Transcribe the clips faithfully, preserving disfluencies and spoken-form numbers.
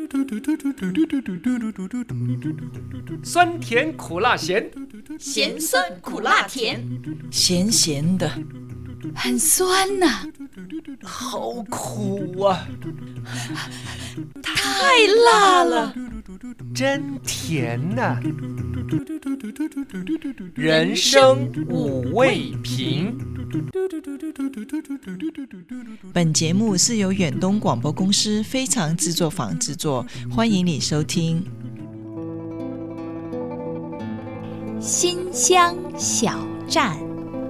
酸甜苦辣咸， 咸酸苦辣甜， 咸咸的， 很酸呐、啊， 好苦啊， 太辣了， 真甜呐、啊！人生五味瓶。 本节目是由远东广播公司非常制作坊制作，欢迎你收听。 新乡小站，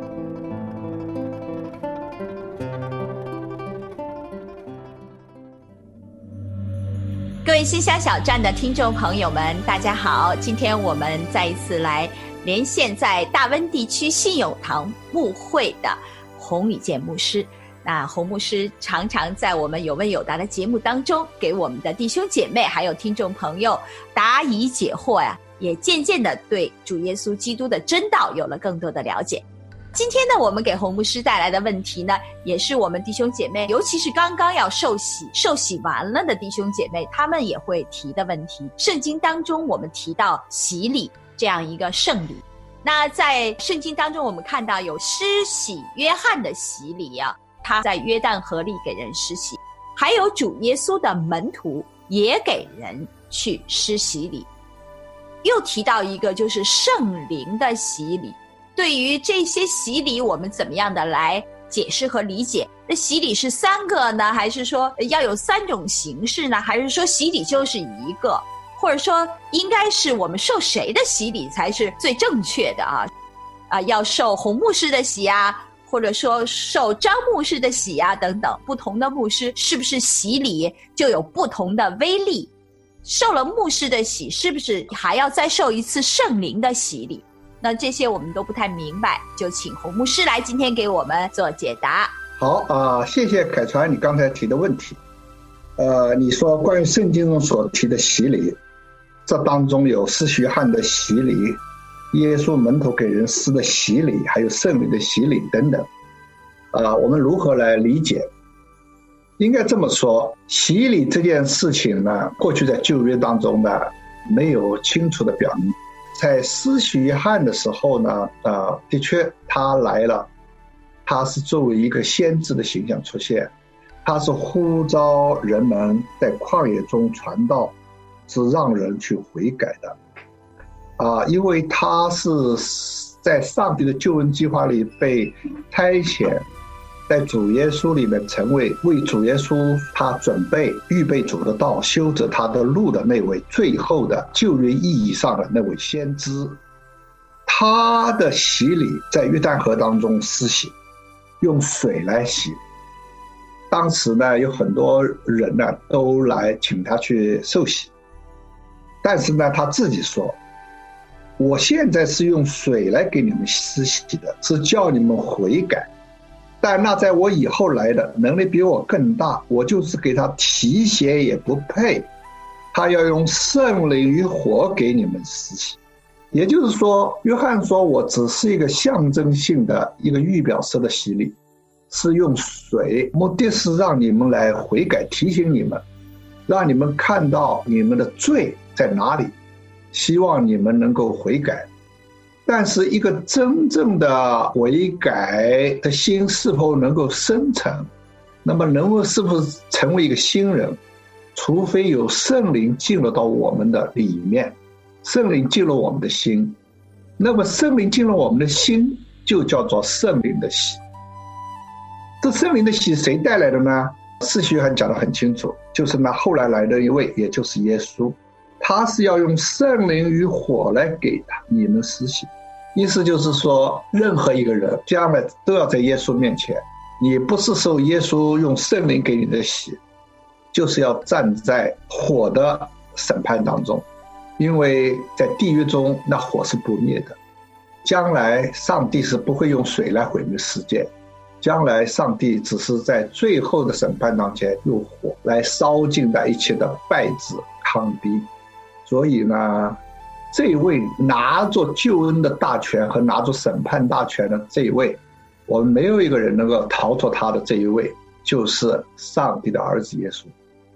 各位新乡小站的听众朋友们，大家好！今天我们再一次来连线在大温地区信友堂牧会的洪宇健牧师。那洪牧师常常在我们有问有答的节目当中，给我们的弟兄姐妹还有听众朋友答疑解惑呀、啊，也渐渐的对主耶稣基督的真道有了更多的了解。今天呢，我们给洪牧师带来的问题呢，也是我们弟兄姐妹，尤其是刚刚要受洗受洗完了的弟兄姐妹，他们也会提的问题。圣经当中我们提到洗礼这样一个圣礼，那在圣经当中我们看到有施洗约翰的洗礼啊，他在约旦河里给人施洗，还有主耶稣的门徒也给人去施洗礼。又提到一个就是圣灵的洗礼，对于这些洗礼我们怎么样的来解释和理解？那洗礼是三个呢，还是说要有三种形式呢？还是说洗礼就是一个？或者说应该是我们受谁的洗礼才是最正确的啊？啊，要受洪牧师的洗啊，或者说受张牧师的洗啊等等，不同的牧师是不是洗礼就有不同的威力？受了牧师的洗，是不是还要再受一次圣灵的洗礼？那这些我们都不太明白，就请洪牧师来今天给我们做解答。 好啊、呃，谢谢凯传你刚才提的问题。呃，你说关于圣经中所提的洗礼，这当中有施洗约翰的洗礼，耶稣门徒给人施的洗礼，还有圣灵的洗礼等等。呃，我们如何来理解？应该这么说，洗礼这件事情呢，过去在旧约当中呢，没有清楚的表明。在施洗约翰的时候呢，呃，的确他来了，他是作为一个先知的形象出现，他是呼召人们在旷野中传道，是让人去悔改的，啊、呃，因为他是在上帝的救恩计划里被差遣，在主耶稣里面成为为主耶稣他准备预备主的道，修着他的路的那位最后的旧约意义上的那位先知。他的洗礼在约旦河当中施洗，用水来洗。当时呢，有很多人呢都来请他去受洗，但是呢，他自己说，我现在是用水来给你们施洗的，是叫你们悔改，但那在我以后来的能力比我更大，我就是给他提鞋也不配，他要用圣灵与火给你们施洗。也就是说，约翰说我只是一个象征性的一个预表式的洗礼，是用水，目的是让你们来悔改，提醒你们，让你们看到你们的罪在哪里，希望你们能够悔改。但是一个真正的悔改的心是否能够生成，那么能够是否成为一个新人，除非有圣灵进入到我们的里面，圣灵进入我们的心，那么圣灵进入我们的心就叫做圣灵的洗。这圣灵的洗谁带来的呢？施洗约翰讲得很清楚，就是那后来来的一位，也就是耶稣，他是要用圣灵与火来给你们施洗。意思就是说，任何一个人将来都要在耶稣面前，你不是受耶稣用圣灵给你的洗，就是要站在火的审判当中，因为在地狱中那火是不灭的，将来上帝是不会用水来毁灭世界，将来上帝只是在最后的审判当前用火来烧尽那一切的败子糠秕。所以呢，这一位拿着救恩的大权和拿着审判大权的这一位，我们没有一个人能够逃脱他的这一位，就是上帝的儿子耶稣。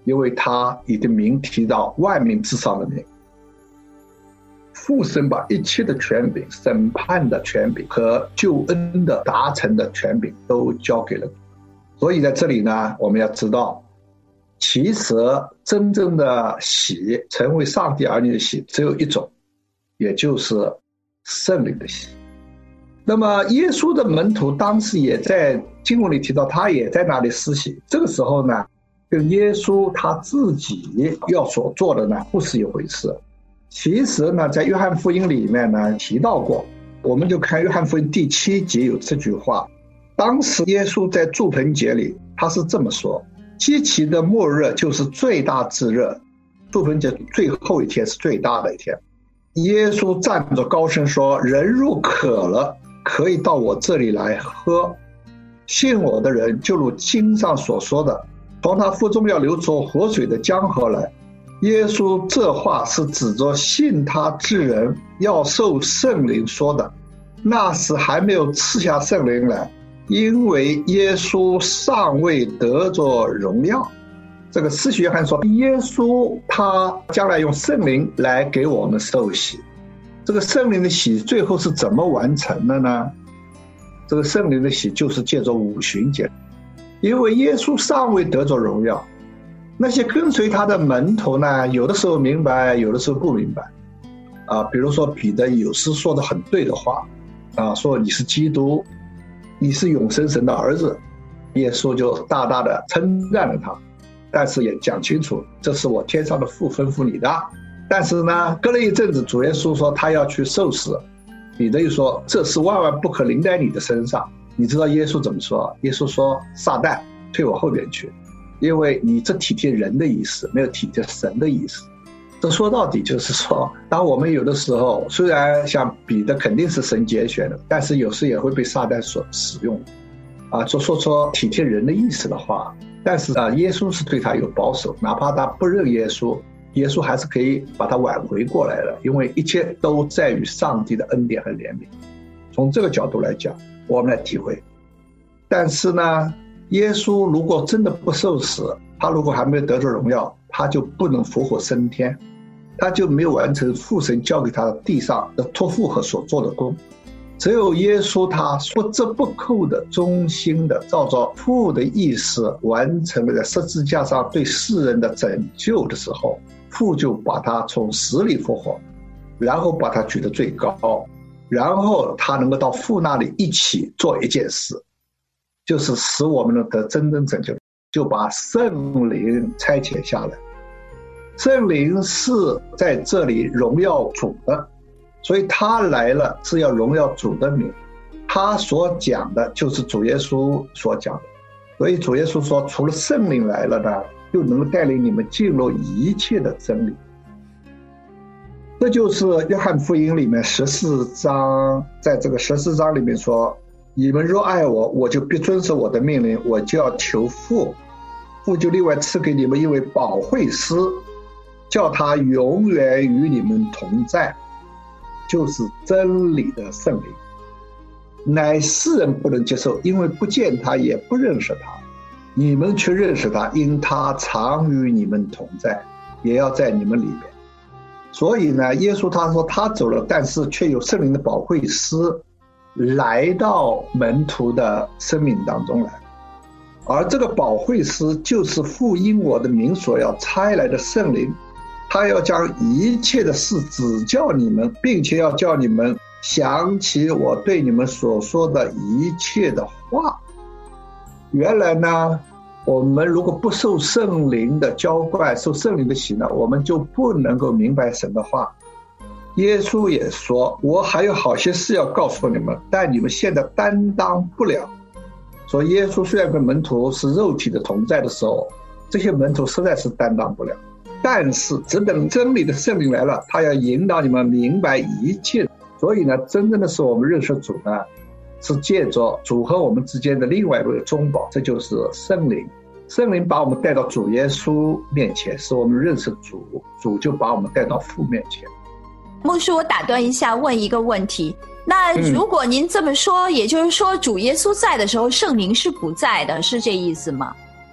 因为他已经明提到万民之上的名。父神把一切的权柄、审判的权柄和救恩的达成的权柄都交给了。所以在这里呢，我们要知道，其实真正的喜，成为上帝儿女的喜，只有一种，也就是圣灵的喜。那么耶稣的门徒当时也在经文里提到，他也在那里施洗。这个时候呢，跟耶稣他自己要所做的呢不是一回事。其实呢，在约翰福音里面呢提到过，我们就看约翰福音第七节有这句话。当时耶稣在住棚节里，他是这么说：基期的末日就是最大之日，住棚节最后一天是最大的一天。耶稣站着高声说：人若渴了，可以到我这里来喝，信我的人就如经上所说的，从他腹中要流出活水的江河来。耶稣这话是指着信他之人要受圣灵说的，那时还没有赐下圣灵来，因为耶稣尚未得着荣耀。这个施洗约翰说，耶稣他将来用圣灵来给我们受洗。这个圣灵的洗最后是怎么完成的呢？这个圣灵的洗就是借着五旬节，因为耶稣尚未得着荣耀。那些跟随他的门徒呢，有的时候明白，有的时候不明白啊。比如说彼得有时说的很对的话啊，说你是基督，你是永生神的儿子，耶稣就大大的称赞了他，但是也讲清楚，这是我天上的父吩咐你的。但是呢，隔了一阵子，主耶稣说他要去受死，彼得又说这是万万不可临在你的身上。你知道耶稣怎么说？耶稣说，撒旦退我后边去，因为你这体贴人的意思，没有体贴神的意思。这说到底就是说，当我们有的时候虽然像彼得肯定是神拣选的，但是有时也会被撒旦所使用啊，就说说体贴人的意思的话。但是啊，耶稣是对他有保守，哪怕他不认耶稣，耶稣还是可以把他挽回过来的，因为一切都在于上帝的恩典和怜悯。从这个角度来讲，我们来体会。但是呢，耶稣如果真的不受死，他如果还没有得着荣耀，他就不能复活升天，他就没有完成父神交给他的地上的托付和所做的工。只有耶稣他不折不扣的忠心的照着父的意思完成了在十字架上对世人的拯救的时候，父就把他从死里复活，然后把他举得最高，然后他能够到父那里一起做一件事，就是使我们能得真正拯救，就把圣灵差遣下来。圣灵是在这里荣耀主的，所以他来了是要荣耀主的名，他所讲的就是主耶稣所讲的。所以主耶稣说，除了圣灵来了呢，就能够带领你们进入一切的真理。这就是约翰福音里面十四章，在这个十四章里面说，你们若爱我，我就必遵守我的命令，我就要求父，父就另外赐给你们一位保惠师，叫他永远与你们同在，就是真理的圣灵，乃世人不能接受，因为不见他也不认识他，你们却认识他，因他常与你们同在，也要在你们里面。所以呢，耶稣他说他走了，但是却有圣灵的保惠师来到门徒的生命当中来，而这个保惠师就是父因我的名所要差来的圣灵，他要将一切的事指教你们，并且要叫你们想起我对你们所说的一切的话。原来呢，我们如果不受圣灵的浇灌，受圣灵的洗呢，我们就不能够明白神的话。耶稣也说，我还有好些事要告诉你们，但你们现在担当不了。所以耶稣虽然跟门徒是肉体的同在的时候，这些门徒实在是担当不了，但是只等真理的圣灵来了，他要引导你们明白一切。所以呢，真正的是我们认识主呢，是借着主和我们之间的另外一位中保，这就是圣灵。圣灵把我们带到主耶稣面前，使我们认识主，主就把我们带到父面前。 牧师，我打断一下，问一个问题。那如果您这么说，嗯、也就是说主耶稣在的时候，圣灵是不在的，是这意思吗？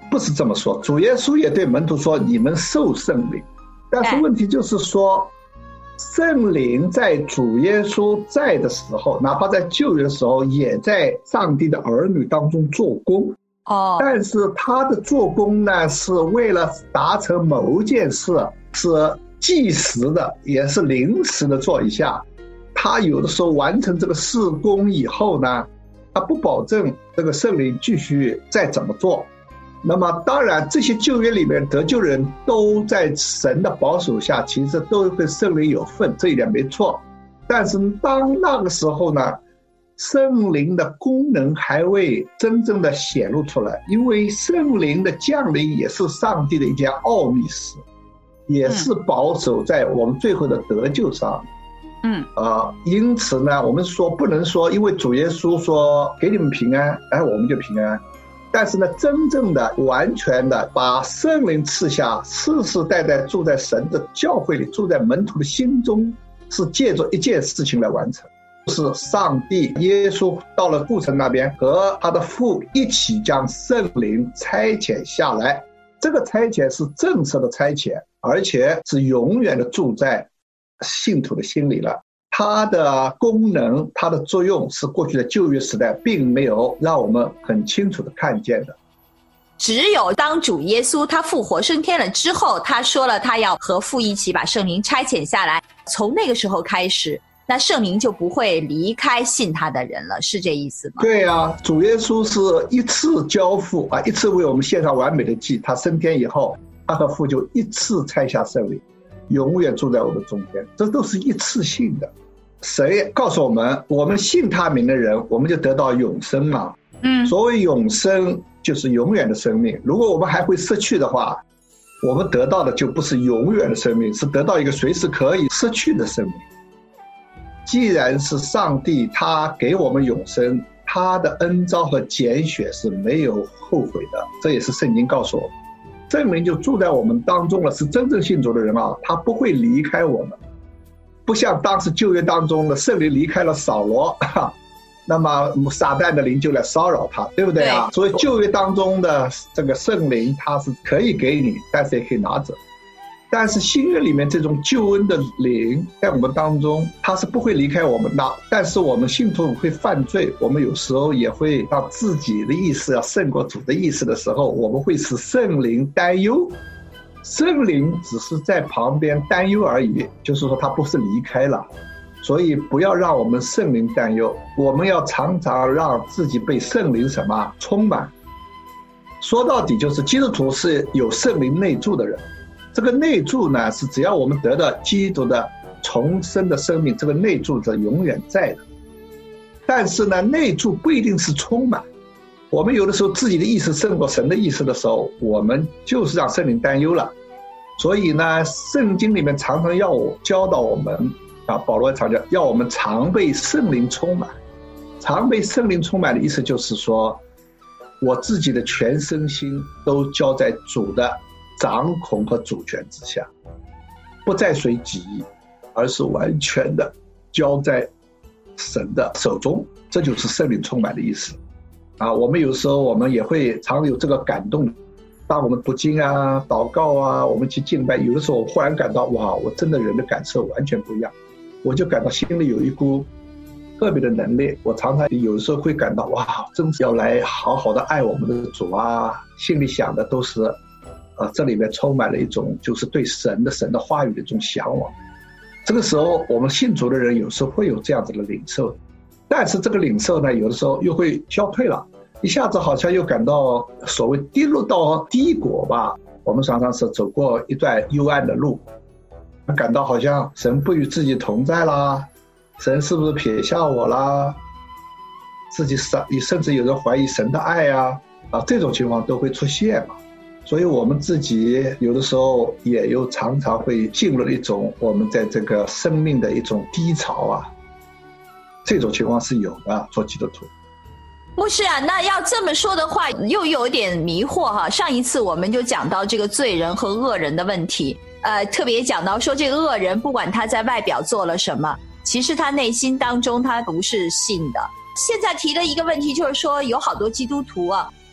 不是这么说，主耶稣也对门徒说你们受圣灵，但是问题就是说圣灵在主耶稣在的时候，哪怕在旧约的时候也在上帝的儿女当中做工哦， 但是他的做工呢是为了达成某件事，是即时的也是临时的做一下。他有的时候完成这个事工以后呢，他不保证这个圣灵继续再怎么做。那么当然这些旧约里面得救人都在神的保守下，其实都跟圣灵有份，这一点没错。但是当那个时候呢，圣灵的功能还未真正的显露出来，因为圣灵的降临也是上帝的一件奥秘事，也是保守在我们最后的得救上。嗯，呃，因此呢，我们说不能说因为主耶稣说给你们平安，哎，我们就平安。但是呢，真正的完全的把圣灵赐下，世世代代住在神的教会里，住在门徒的心中，是借着一件事情来完成，就是上帝耶稣到了父神那边，和他的父一起将圣灵差遣下来。这个差遣是正式的差遣，而且是永远的住在信徒的心里了。它的功能，它的作用是过去的旧约时代并没有让我们很清楚的看见的。 只有当主耶稣他复活升天了之后，他说了他要和父一起把圣灵差遣下来，从那个时候开始，那圣灵就不会离开信他的人了，是这意思吗？对啊，主耶稣是一次交付啊，一次为我们献上完美的祭，他升天以后，他和父就一次差下圣灵，永远住在我们中间，这都是一次性的。谁告诉我们，我们信他名的人，我们就得到永生嘛？嗯，所谓永生就是永远的生命。如果我们还会失去的话，我们得到的就不是永远的生命，是得到一个随时可以失去的生命。既然是上帝他给我们永生，他的恩召和拣选是没有后悔的，这也是圣经告诉我们。圣灵就住在我们当中了，是真正信主的人啊，他不会离开我们。不像当时旧约当中的圣灵离开了扫罗，那么撒旦的灵就来骚扰他，对不对啊？所以旧约当中的这个圣灵他是可以给你，但是也可以拿走。但是新约里面这种救恩的灵在我们当中，他是不会离开我们的。但是我们信徒会犯罪，我们有时候也会让自己的意思要胜过主的意思的时候，我们会使圣灵担忧。圣灵只是在旁边担忧而已，就是说他不是离开了。所以不要让我们圣灵担忧，我们要常常让自己被圣灵什么充满。说到底就是基督徒是有圣灵内住的人，这个内住呢是只要我们得到基督的重生的生命，这个内住是永远在的。但是呢，内住不一定是充满，我们有的时候自己的意识胜过神的意识的时候，我们就是让圣灵担忧了。所以呢，圣经里面常常要我教导我们啊，保罗常讲要我们常被圣灵充满。常被圣灵充满的意思就是说，我自己的全身心都交在主的掌控和主权之下，不再随己意，而是完全的交在神的手中，这就是圣灵充满的意思啊。我们有时候我们也会常有这个感动，当我们读经啊、祷告啊，我们去敬拜，有的时候我忽然感到，哇，我真的人的感受完全不一样，我就感到心里有一股特别的能力。我常常有的时候会感到，哇，真是要来好好的爱我们的主啊，心里想的都是呃，这里面充满了一种就是对神的神的话语的一种向往。这个时候我们信主的人有时候会有这样子的领受，但是这个领受呢，有的时候又会消退了，一下子好像又感到所谓跌落到低谷吧。我们常常是走过一段幽暗的路，感到好像神不与自己同在啦，神是不是撇下我啦，自己甚至有人怀疑神的爱啊，啊，这种情况都会出现嘛。所以我们自己有的时候也有常常会进入一种我们在这个生命的一种低潮啊，这种情况是有的，做基督徒。 牧师啊，那要这么说的话又有点迷惑哈。上一次我们就讲到这个罪人和恶人的问题，呃，特别讲到说这个恶人不管他在外表做了什么，其实他内心当中他不是信的。现在提的一个问题就是说，有好多基督徒啊，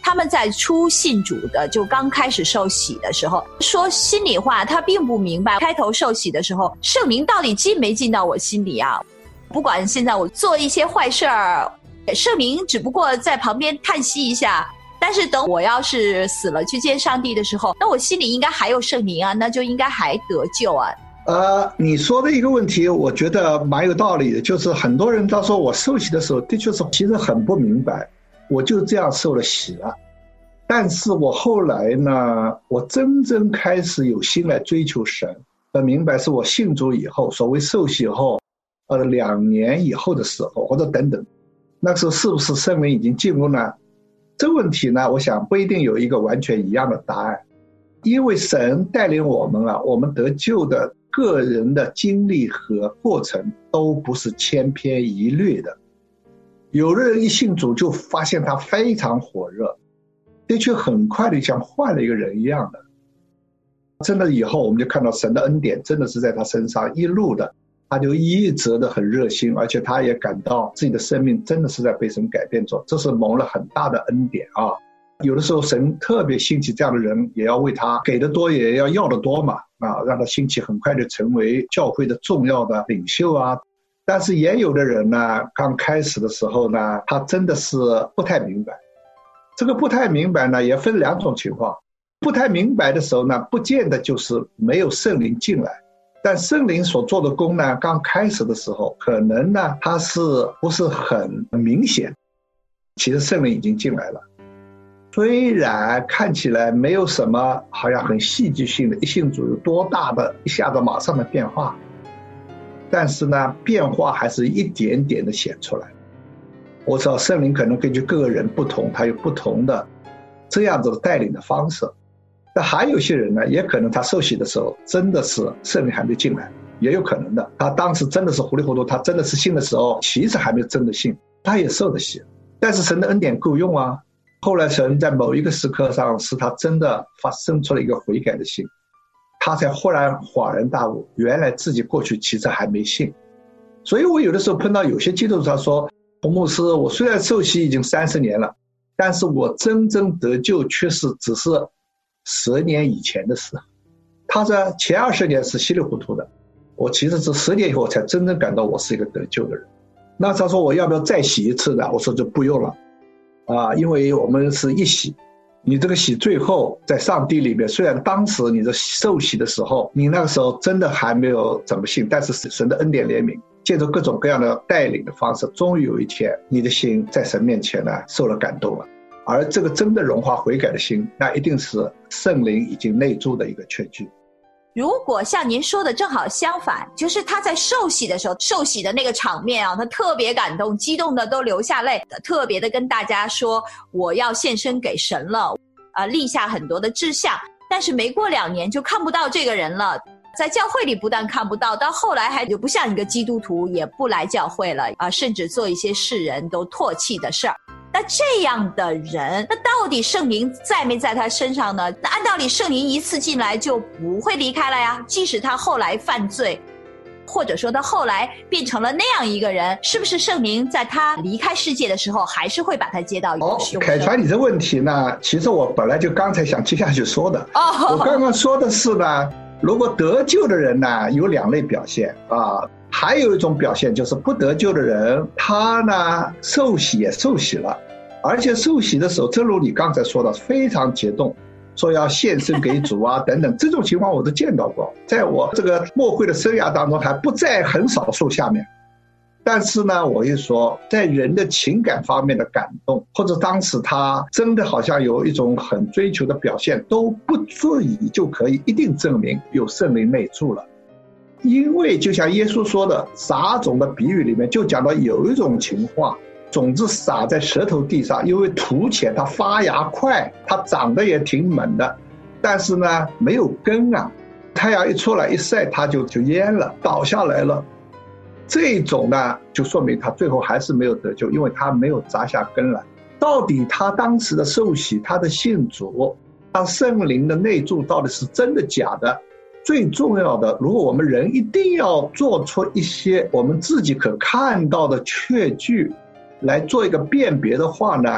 他们在初信主的就刚开始受洗的时候，说心里话，他并不明白开头受洗的时候圣灵到底进没进到我心里啊。不管现在我做一些坏事儿，圣灵只不过在旁边叹息一下，但是等我要是死了去见上帝的时候，那我心里应该还有圣灵啊，那就应该还得救啊。 呃，你说的一个问题我觉得蛮有道理的，就是很多人他说我受洗的时候的确是其实很不明白，我就这样受了洗了。但是我后来呢，我真正开始有心来追求神，呃，明白是我信主以后，所谓受洗后呃，两年以后的时候，或者等等，那时候是不是圣灵已经进入呢？这个问题呢，我想不一定有一个完全一样的答案，因为神带领我们啊，我们得救的个人的经历和过程都不是千篇一律的。有的人一信主就发现他非常火热，的确很快的像换了一个人一样的。真的以后我们就看到神的恩典真的是在他身上一路的，他就一直的很热心，而且他也感到自己的生命真的是在被神改变着，这是蒙了很大的恩典啊。有的时候神特别兴起这样的人，也要为他给的多也要要的多嘛，啊，让他兴起很快就成为教会的重要的领袖啊。但是也有的人呢，刚开始的时候呢，他真的是不太明白。这个不太明白呢，也分两种情况。不太明白的时候呢，不见得就是没有圣灵进来，但圣灵所做的功呢，刚开始的时候可能呢，它是不是很明显，其实圣灵已经进来了。虽然看起来没有什么好像很戏剧性的一信主有多大的一下子马上的变化，但是呢，变化还是一点点的显出来。我知道圣灵可能根据各个人不同，他有不同的这样子的带领的方式。但还有些人呢，也可能他受洗的时候真的是圣灵还没进来，也有可能的，他当时真的是糊里糊涂，他真的是信的时候其实还没有真的信，他也受了洗，但是神的恩典够用啊。后来神在某一个时刻上使他真的发生出了一个悔改的心，他才忽然恍然大悟，原来自己过去其实还没信。所以我有的时候碰到有些基督徒他说，洪牧师，我虽然受洗已经三十年了，但是我真正得救却是只是十年以前的事。他说前二十年是稀里糊涂的，我其实是十年以后才真正感到我是一个得救的人。那他说我要不要再洗一次呢？我说就不用了啊，因为我们是一洗，你这个洗最后在上帝里面，虽然当时你的受洗的时候，你那个时候真的还没有怎么信，但是神的恩典怜悯，借着各种各样的带领的方式，终于有一天你的心在神面前呢受了感动了。而这个真的融化悔改的心，那一定是圣灵已经内住的一个确据。 如果像您说的正好相反，就是他在受洗的时候，受洗的那个场面啊，他特别感动，激动的都流下泪，特别的跟大家说我要献身给神了，啊，立下很多的志向。但是没过两年就看不到这个人了，在教会里不但看不到，到后来还就不像一个基督徒，也不来教会了啊，甚至做一些世人都唾弃的事儿。那这样的人，那到底圣灵在没在他身上呢？那按道理圣灵一次进来就不会离开了呀，即使他后来犯罪，或者说他后来变成了那样一个人，是不是圣灵在他离开世界的时候还是会把他接到永生？ 哦，凯传，你这问题呢，其实我本来就刚才想接下去说的。哦，我刚刚说的是呢，如果得救的人呢有两类表现啊，还有一种表现就是不得救的人，他呢受洗也受洗了，而且受洗的时候，正如你刚才说的，非常激动，说要献身给主啊等等，这种情况我都见到过，在我这个牧会的生涯当中还不在很少数下面。但是呢，我就说在人的情感方面的感动，或者当时他真的好像有一种很追求的表现，都不足以就可以一定证明有圣灵内住了。因为就像耶稣说的撒种的比喻里面就讲到有一种情况，种子撒在舌头地上，因为土浅它发芽快，它长得也挺猛的，但是呢没有根啊，太阳一出来一晒它就就蔫了，倒下来了。这种呢就说明他最后还是没有得救，因为他没有扎下根来。到底他当时的受洗，他的信主，他圣灵的内住到底是真的假的？最重要的，如果我们人一定要做出一些我们自己可看到的确据来做一个辨别的话呢，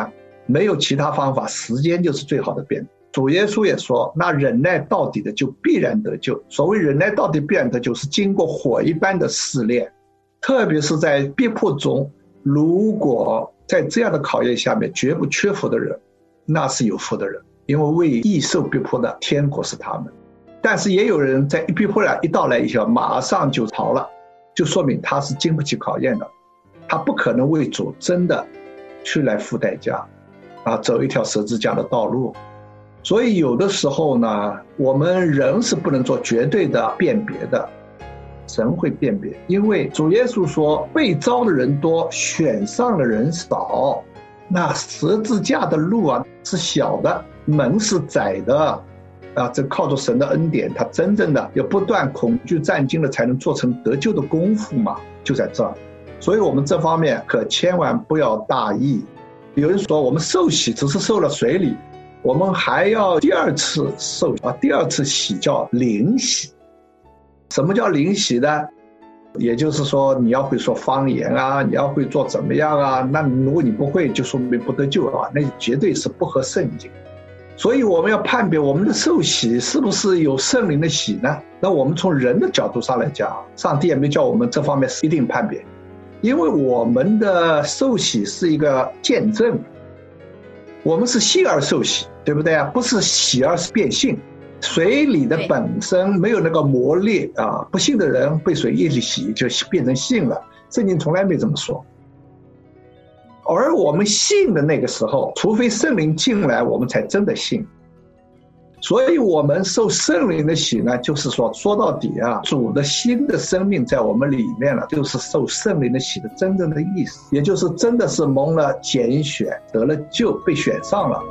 没有其他方法，时间就是最好的辩证。主耶稣也说，那忍耐到底的就必然得救。所谓忍耐到底必然得救，是经过火一般的试炼，特别是在逼迫中，如果在这样的考验下面绝不屈服的人，那是有福的人，因为为义受逼迫的天国是他们。但是也有人在一逼迫一到来以后马上就逃了，就说明他是经不起考验的，他不可能为主真的去来付代价啊，走一条十字架的道路。所以有的时候呢，我们人是不能做绝对的辨别的，神会辨别。因为主耶稣说，被招的人多，选上的人少。那十字架的路啊是小的，门是窄的啊，这靠着神的恩典，他真正的要不断恐惧战惊的才能做成得救的功夫嘛，就在这儿。所以我们这方面可千万不要大意。有人说我们受洗只是受了水礼，我们还要第二次受啊，第二次洗叫灵洗。什么叫灵洗呢？也就是说你要会说方言啊，你要会做怎么样啊，那如果你不会就说明不得救啊，那绝对是不合圣经。所以我们要判别我们的受洗是不是有圣灵的洗呢？那我们从人的角度上来讲，上帝也没叫我们这方面一定判别，因为我们的受洗是一个见证，我们是信而受洗，对不对啊？不是洗而变信。水里的本身没有那个魔力啊，不信的人被水一洗就变成信了，圣经从来没这么说。而我们信的那个时候，除非圣灵进来，我们才真的信。所以我们受圣灵的洗呢，就是说说到底啊，主的新的生命在我们里面了，就是受圣灵的洗的真正的意思，也就是真的是蒙了拣选，得了救，被选上了。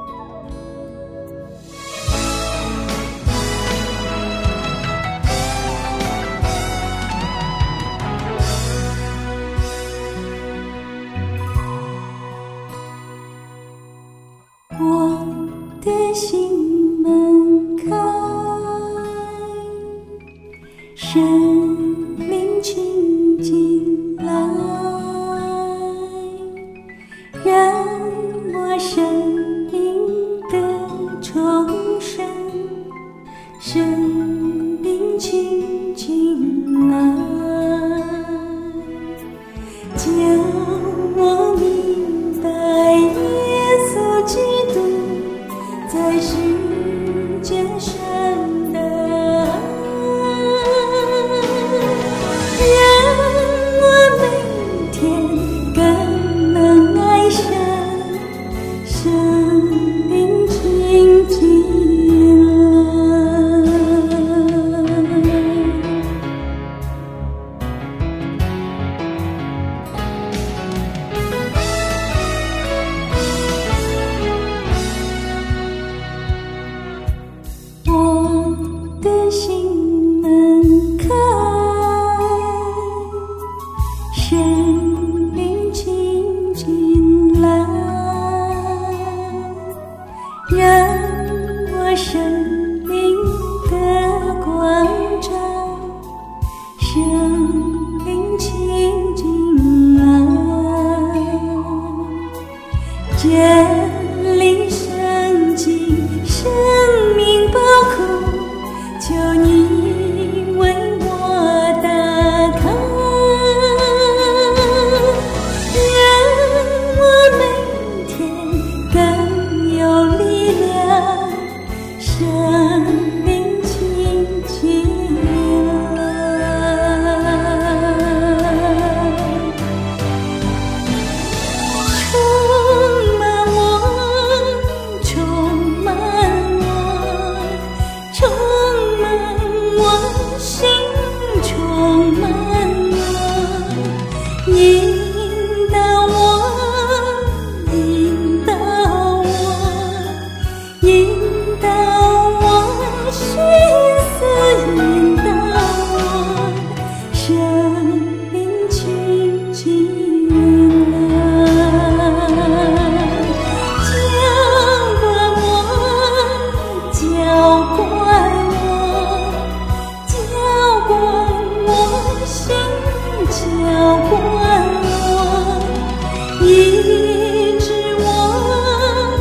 教管我，医治我。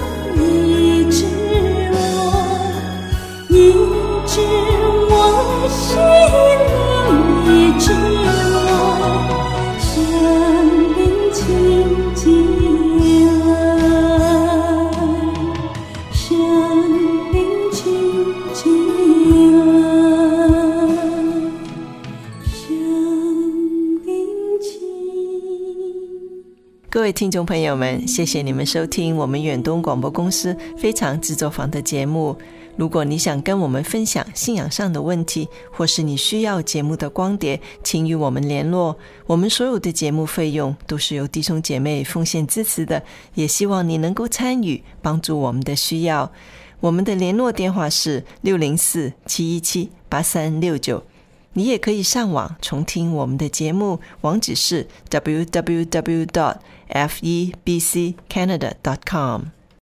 知我生命情结来，生命情结来，生命情。 各位听众朋友们，谢谢你们收听我们远东广播公司非常制作坊的节目。如果你想跟我们分享信仰上的问题，或是你需要节目的光碟，请与我们联络。我们所有的节目费用都是由弟兄姐妹奉献支持的，也希望你能够参与，帮助我们的需要。我们的联络电话是六零四七一七八三六九。你也可以上网重听我们的节目，网址是 double-u double-u double-u dot f e b c canada dot com。